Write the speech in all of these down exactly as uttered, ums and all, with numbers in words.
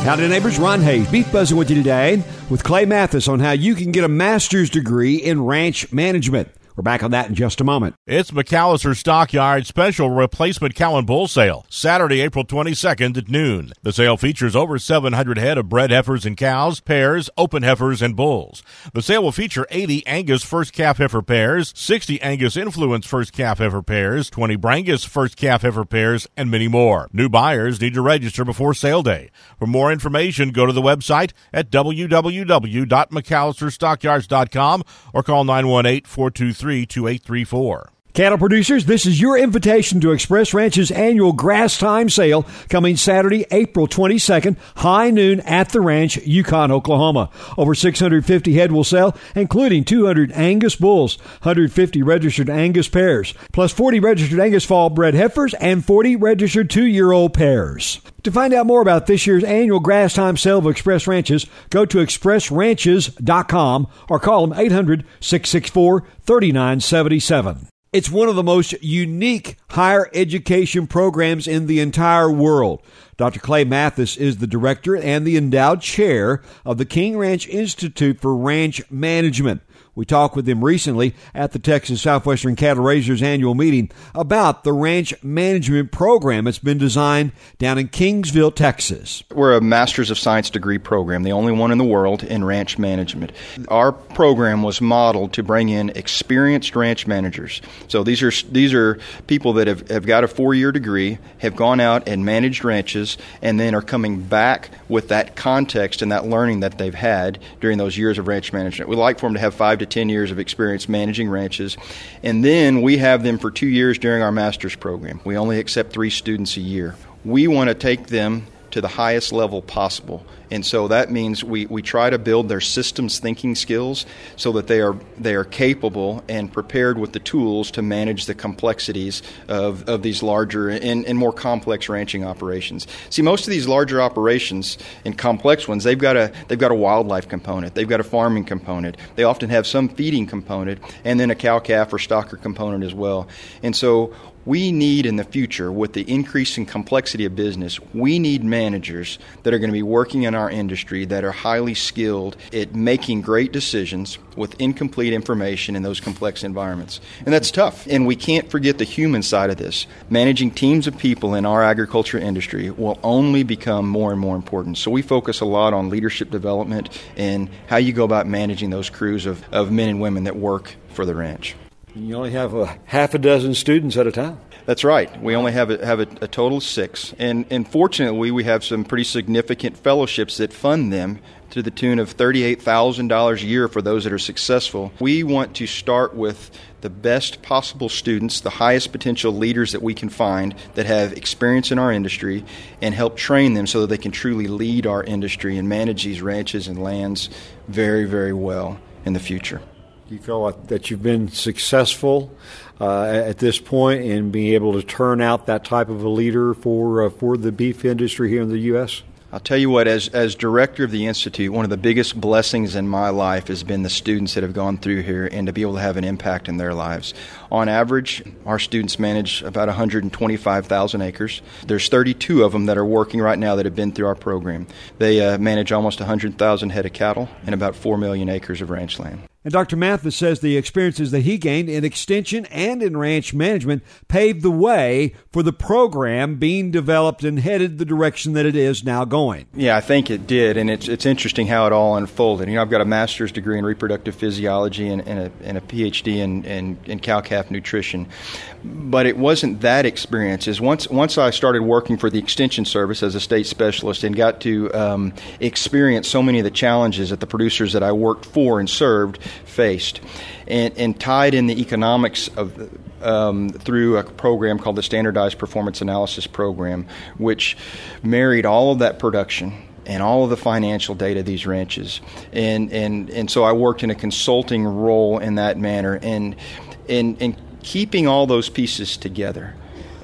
Howdy neighbors, Ron Hayes, Beef Buzzing with you today with Clay Mathis on how you can get a master's degree in ranch management. We're back on that in just a moment. It's McAllister Stockyard Special Replacement Cow and Bull Sale, Saturday, April twenty-second at noon. The sale features over seven hundred head of bred heifers and cows, pairs, open heifers, and bulls. The sale will feature eighty Angus first calf heifer pairs, sixty Angus Influence first calf heifer pairs, twenty Brangus first calf heifer pairs, and many more. New buyers need to register before sale day. For more information, go to the website at w w w dot mcallister stockyards dot com or call nine one eight, four two three, two eight three four. Cattle producers, this is your invitation to Express Ranch's annual Grass Time Sale coming Saturday, April twenty-second, high noon at the ranch, Yukon, Oklahoma. Over six hundred fifty head will sell, including two hundred Angus bulls, one hundred fifty registered Angus pairs, plus forty registered Angus fall bred heifers and forty registered two-year-old pairs. To find out more about this year's annual Grass Time Sale of Express Ranches, go to express ranches dot com or call them eight hundred, six six four, three nine seven seven. It's one of the most unique higher education programs in the entire world. Doctor Clay Mathis is the director and the endowed chair of the King Ranch Institute for Ranch Management. We talked with him recently at the Texas Southwestern Cattle Raisers annual meeting about the ranch management program that's been designed down in Kingsville, Texas. We're a Master's of Science degree program, the only one in the world in ranch management. Our program was modeled to bring in experienced ranch managers. So these are these are people that have, have got a four-year degree, have gone out and managed ranches, and then are coming back with that context and that learning that they've had during those years of ranch management. We'd like for them to have five to ten years of experience managing ranches, and then we have them for two years during our master's program. We only accept three students a year. We want to take them to the highest level possible, and so that means we, we try to build their systems thinking skills so that they are they are capable and prepared with the tools to manage the complexities of, of these larger and, and more complex ranching operations. See, most of these larger operations and complex ones, they've got a they've got a wildlife component, they've got a farming component, they often have some feeding component, and then a cow-calf or stocker component as well. And so we need in the future, with the increasing complexity of business, we need managers that are going to be working in our industry that are highly skilled at making great decisions with incomplete information in those complex environments. And that's tough. And we can't forget the human side of this. Managing teams of people in our agriculture industry will only become more and more important. So we focus a lot on leadership development and how you go about managing those crews of, of men and women that work for the ranch. You only have a half a dozen students at a time. That's right. We only have a, have a, a total of six. And, and fortunately, we have some pretty significant fellowships that fund them to the tune of thirty-eight thousand dollars a year for those that are successful. We want to start with the best possible students, the highest potential leaders that we can find that have experience in our industry, and help train them so that they can truly lead our industry and manage these ranches and lands very, very well in the future. Do you feel like that you've been successful uh, at this point in being able to turn out that type of a leader for uh, for the beef industry here in the U S? I'll tell you what, as as director of the Institute, one of the biggest blessings in my life has been the students that have gone through here and to be able to have an impact in their lives. On average, our students manage about one hundred twenty-five thousand acres. There's thirty-two of them that are working right now that have been through our program. They uh, manage almost one hundred thousand head of cattle and about four million acres of ranch land. And Doctor Mathis says the experiences that he gained in extension and in ranch management paved the way for the program being developed and headed the direction that it is now going. Yeah, I think it did, and it's it's interesting how it all unfolded. You know, I've got a master's degree in reproductive physiology and, and, a, and a P H D in, in, in cow-calf nutrition. But it wasn't that experience. Is once once I started working for the Extension Service as a state specialist and got to um, experience so many of the challenges that the producers that I worked for and served faced, and, and tied in the economics of um, through a program called the Standardized Performance Analysis Program, which married all of that production and all of the financial data of these ranches. And, and, and so I worked in a consulting role in that manner, and, and, and keeping all those pieces together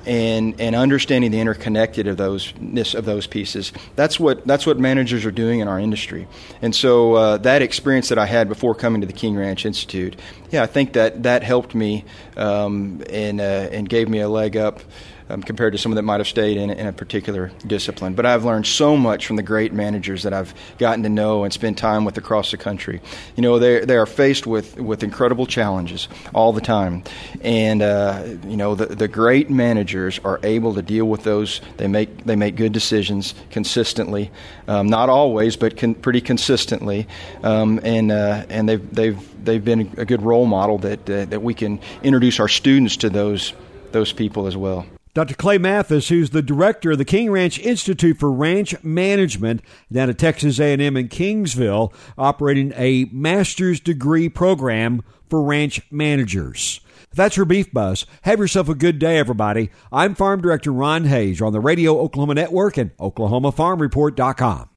and and understanding the interconnected of those of those pieces. That's what that's what managers are doing in our industry. And so uh, that experience that I had before coming to the King Ranch Institute, yeah, I think that that helped me um, and uh, and gave me a leg up um, compared to someone that might have stayed in, in a particular discipline. But I've learned so much from the great managers that I've gotten to know and spend time with across the country. You know, they they are faced with, with incredible challenges all the time. And, uh, you know, the, the great managers are able to deal with those. They make they make good decisions consistently, um, not always, but con- pretty consistently. Um, and uh, and they've they've they've been a good role model that uh, that we can introduce our students to those those people as well. Doctor Clay Mathis, who's the director of the King Ranch Institute for Ranch Management down at Texas A and M in Kingsville, operating a master's degree program for ranch managers. That's your Beef Buzz. Have yourself a good day, everybody. I'm Farm Director Ron Hayes. You're on the Radio Oklahoma Network and Oklahoma Farm Report dot com.